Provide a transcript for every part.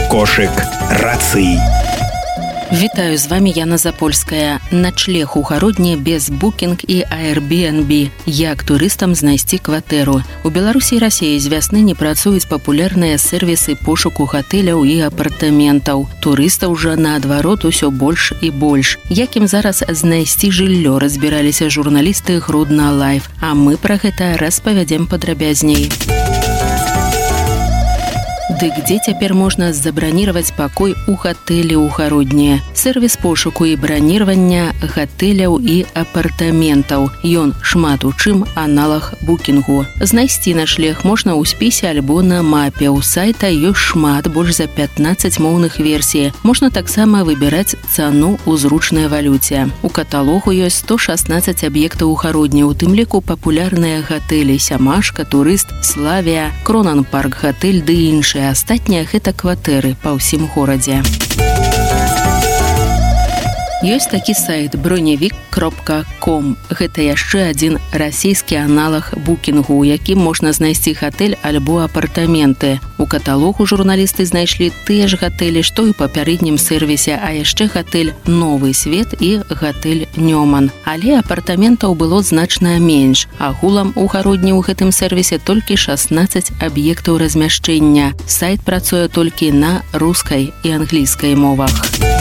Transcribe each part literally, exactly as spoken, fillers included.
Кошык рацый. Вітаю, з вами Яна Запольская. Начлег у гародні без Booking і Airbnb. Як турыстам знайсці кватэру. У Беларусі і Расіі з вясны не працуюць папулярныя сервісы пошуку хатэляў і апартаментаў. Турыстаў жа наадварот усё больш і больш. Як ім зараз знайсці жыллё, разбіраліся журналісты Грудна Лайф. А мы пра гэта распавядзем падрабязней. Дык дзе цяпер можна забраніраваць пакой у гатэлі ў гародні? Сервіс пошуку і браніравання гатэляў і апартаментаў. Ён шмат у чым аналаг букінгу. Знайсці начлег можна ў спісе альбо на мапе. У сайта ёсць шмат, больш за пятнаццаць моўных версій. Можна таксама выбіраць цану ў зручнай валюце. У каталогу ёсць сто шаснаццаць аб'ектаў у гародні, у тым ліку папулярныя гатэлі Сямашка, Турыст, Славія, Кронан Парк гатэль ды іншыя. Астатнія гэта кватэры па ўсім горадзе. Ёсць такі сайт броневик кропка ком. Гэта яшчэ адзін расійскі аналаг букінгу, у якім можна знайсці гатэль альбо апартаменты. У каталогу журналісты знайшлі тыя ж гатэлі, што і ў папярэднім сервісе, а яшчэ гатэль Новы Свет і гатэль Нёман. Але апартаментаў было значна менш. Агулам у гародні ў гэтым сервісе толькі шаснаццаць аб'ектаў размяшчэння. Сайт працуе толькі на рускай і англійскай мовах.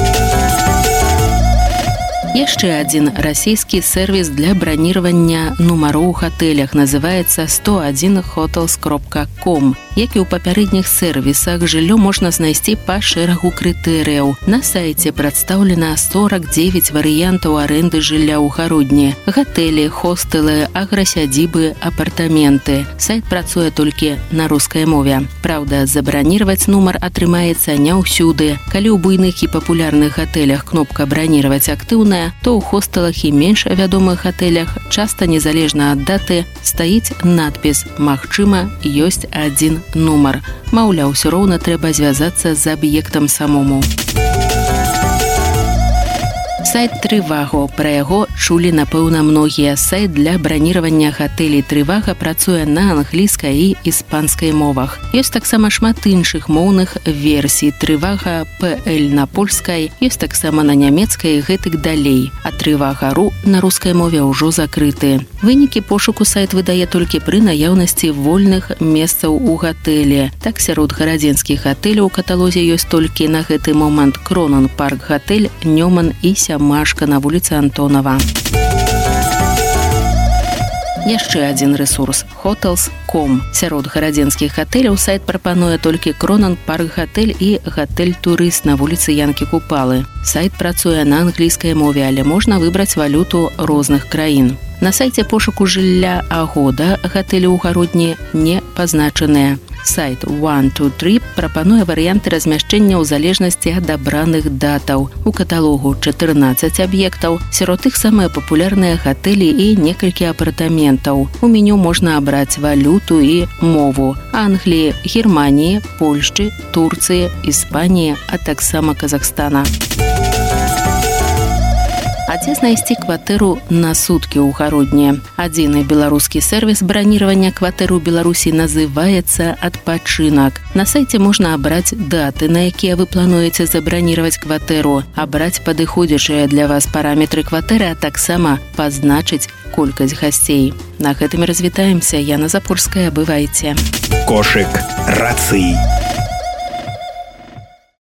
Яшчэ адзін расійскі сервіс для браніравання нумароў у гатэлях называецца сто адзін хотэлс кропка ком. Як і ў папярэдніх сервісах, жыллё можна знайсці па шэрагу крытэрыяў. На сайце прадстаўлена сорак дзевяць варыянтаў арэнды жылля ў гародні. Гатэлі, хостэлы, аграсядзібы, апартаменты. Сайт працуе толькі на рускай мове. Праўда, забраніраваць нумар атрымаецца не ўсюды. Калі ў буйных і папулярных гатэлях кнопка «Браніраваць» актыўная, то ў хостэлах і менш вядомых гатэлях, часта незалежна ад даты, стаіць надпіс «Магчыма, ёсць адзін нумар». Маўляў, усё роўна трэба звязацца з аб'ектам самому. Сайт Трываго. Пра яго чулі, напэўна, многія. Сайт для браніравання гатэлей Трывага працуе на англійскай і іспанскай мовах. Ёсць таксама шмат іншых моўных версій. Трывага пл на польскай, ёсць таксама на нямецкай і гэтак далей. А Трывага.ру на рускай мове ўжо закрыты. Вынікі пошуку сайт выдае толькі пры наяўнасці вольных месцаў у гатэлі. Так, сярод гарадзенскіх гатэляў у каталозе ёсць толькі на гэты момант Кронан Парк гатэль, Нёман і Сямашка на вуліцы Антонова. Яшчэ адзін рэсурс – хотэлс кропка ком. Сярод гарадзенскіх гатэляў сайт прапануе толькі Кронан Парк гатэль і гатэль Турыст на вуліцы Янкі Купалы. Сайт працуе на англійскай мове, але можна выбраць валюту розных краін. На сайце пошуку жылля Агода гатэлі ў гародні не пазначаныя. Сайт one two three прапануе варыянты размяшчэння ў залежнасці ад абраных датаў. У каталогу чатырнаццаць аб'ектаў, сярод іх самыя папулярныя гатэлі і некалькі апартаментаў. У меню можна абраць валюту і мову: Англіі, Германіі, Польшчы, Турцыі, Іспаніі, а таксама Казахстана. А дзе знайсці кватэру на суткі ў гародні? Адзіны беларускі сервіс браніравання кватэр у Беларусі называецца «Адпачынак». На сайце можна абраць даты, на якія вы плануеце забраніраваць кватэру, абраць падыходзячыя для вас параметры кватэры, а таксама пазначыць колькасць гасцей. На гэтым развітаемся. Яна Запольская, бывайце. Кошык рацый.